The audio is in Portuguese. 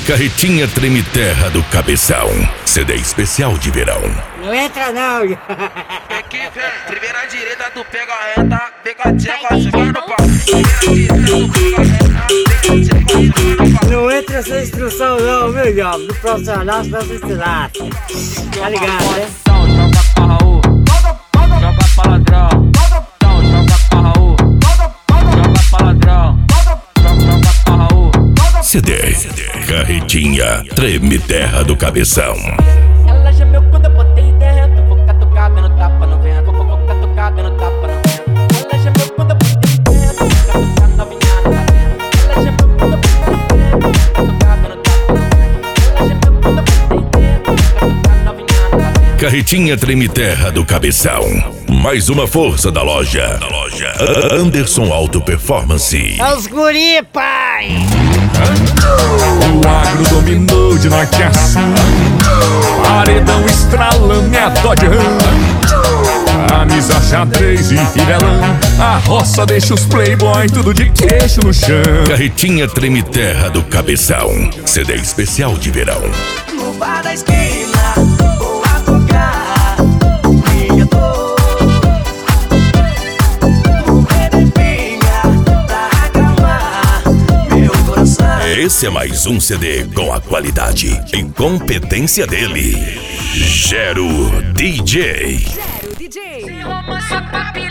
Carretinha Treme Terra do Cabeção. CD especial de verão. Não entra não. Aqui vem, primeira direita tu pega a reta, pega a tcheca, segura no pau. Primeira direita tu pega a reta, pega a tcheca, segura no pau. Não entra sem instrução não, meu jovem. Do profissional, se você ensinar. Tá ligado, né? Joga pra Raul, joga pra ladrão. Joga pra Raul, joga pra ladrão. Joga pra Raul. CD Carretinha Treme Terra do Cabeção. Ela gemeu quando eu botei dentro. Vou catucar dando tapa no vento. Vou catucar dando tapa no vento. Ela gemeu quando eu botei dentro. Vou catucar novinha no talento. Ela gemeu quando eu botei dentro. Vou catucar dando tapa no vento. Ela gemeu quando eu botei dentro. Vou catucar novinha no talento. Carretinha Treme Terra do Cabeção. Mais uma força da loja. Anderson Auto Performance. É os guri, pai! O agro dominou de norte a sul. Paredão estralando é a Dodge Ram. Camisa xadrez e fivelão. A roça deixa os playboy tudo de queixo no chão. Carretinha Treme Terra do Cabeção. CD especial de verão. No bar da esquina, vou a tocar minha dor. Morrer de pinga pra acalmar meu coração. Esse é mais um CD com a qualidade e competência dele. Gero DJ. Se romance é papi